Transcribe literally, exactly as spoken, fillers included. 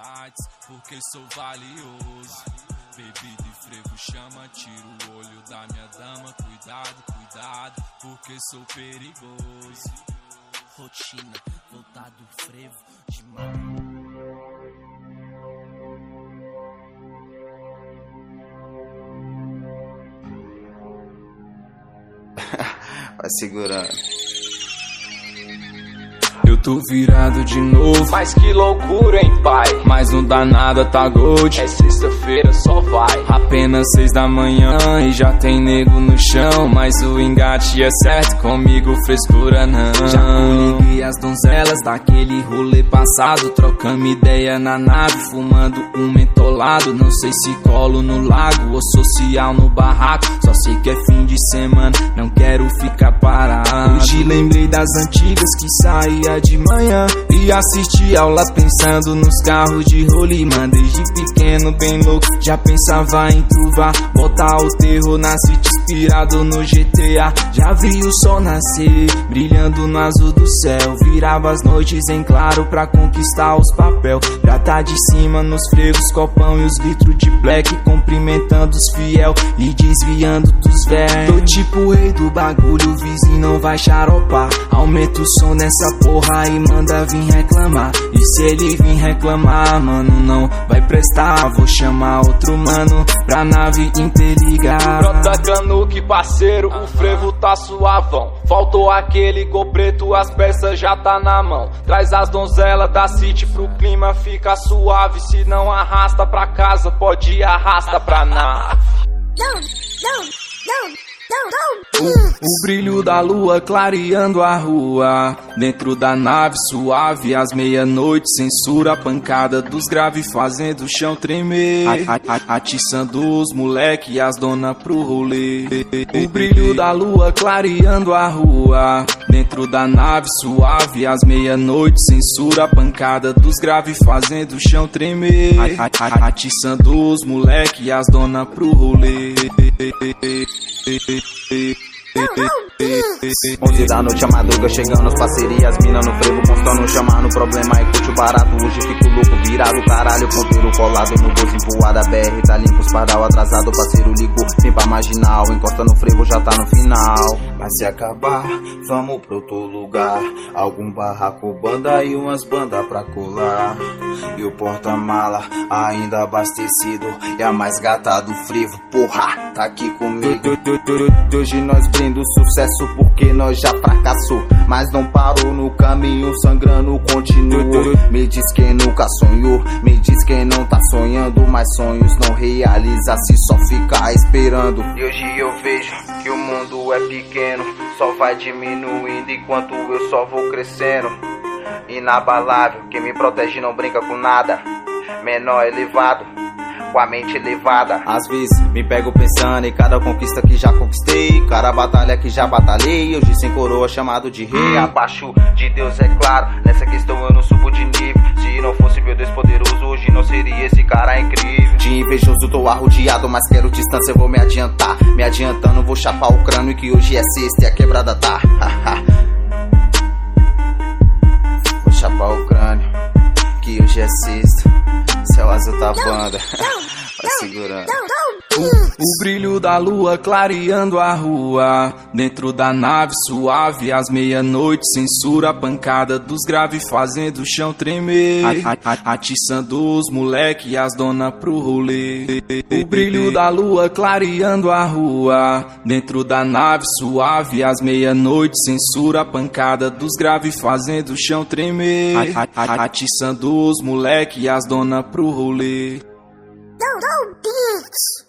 grátis, porque sou valioso. Bebida e frevo chama, tiro o olho da minha dama. Cuidado, cuidado, porque sou perigoso. Rotina, voltar do frevo de mão. Vai segurando. Eu tô virado de novo, mas que loucura, hein, pai? Mas não dá nada, tá gold. É sexta-feira, só vai. Apenas seis da manhã e já tem nego no chão. Mas o engate é certo, comigo frescura não. Já coliguei as donzelas daquele rolê passado, trocando ideia na nave, fumando um mentolado. Não sei se colo no lago ou social no barraco, só sei que é fim de semana, não quero ficar parado. Hoje lembrei das antigas que saía de manhã e assisti aula pensando nos carros de rolimã. Desde pequeno bem louco já pensava em truvar, botar o terror na suíte inspirado no G T A. Já vi o sol nascer brilhando no azul do céu, virava as noites em claro pra conquistar os papel. Prata de cima nos fregos, copão e os litros de black, cumprimentando os fiel e desviando dos velhos. Tô tipo o rei do bagulho, o vizinho não vai xaropar. Aumenta o som nessa porra e manda vir reclamar. E se ele vir reclamar, mano, não vai prestar. Vou chamar outro mano pra nave interligar. Brota Canuque, parceiro, o frevo tá suavão. Faltou aquele gol preto, as peças já tá na mão. Traz as donzelas da city pro clima fica suave. Se não arrasta pra casa, pode ir arrasta pra nave. Não, não, não. O, o brilho da lua clareando a rua, dentro da nave suave, às meia-noite censura a pancada dos graves fazendo o chão tremer, a, a, a, atiçando os moleque e as dona pro rolê. O brilho da lua clareando a rua, dentro da nave suave, às meia-noite censura a pancada dos graves fazendo o chão tremer, a, a, a, atiçando os moleque e as dona pro rolê. Onze da noite a madruga chegando as parcerias, mina no frevo constando, chamando problema e curte o barato. Hoje fico louco, virado caralho, ponteiro colado no bolso empoada. B R tá limpo, os paral atrasado, parceiro ligou, vem pra marginal, encosta no frevo já tá no final. Mas se acabar, vamos pro outro lugar, algum barraco, banda e umas bandas pra colar. E o porta-mala ainda abastecido, e a mais gata do frevo, porra, tá aqui comigo. Hoje nós brindamos sucesso porque nós já fracassou, mas não parou no caminho, sangrando continuou. Me diz quem nunca sonhou, me diz quem não tá sonhando, mas sonhos não realiza se só ficar esperando. E hoje eu vejo que o mundo é pequeno, só vai diminuindo enquanto eu só vou crescendo. Inabalável, quem me protege não brinca com nada, menor elevado, com a mente elevada. Às vezes me pego pensando em cada conquista que já conquistei, cada batalha que já batalhei. Hoje sem coroa chamado de rei, abaixo de Deus é claro, nessa questão eu não subo de nível. Se não fosse meu Deus poderoso, hoje não seria esse cara incrível. De invejoso tô arrodeado, mas quero distância, eu vou me adiantar. Me adiantando vou chapar o crânio que hoje é sexta e a quebrada tá. Vou chapar o crânio que hoje é sexta, céu azul tá banda. Vai segurando. O, o brilho da lua clareando a rua, dentro da nave suave, às meia-noite censura a pancada dos graves fazendo o chão tremer, a, a, a, atiçando os moleque e as dona pro rolê. O brilho da lua clareando a rua, dentro da nave suave, às meia-noite censura a pancada dos graves fazendo o chão tremer, a, a, a, atiçando os moleque e as dona pro rolê. Não, não, bitch.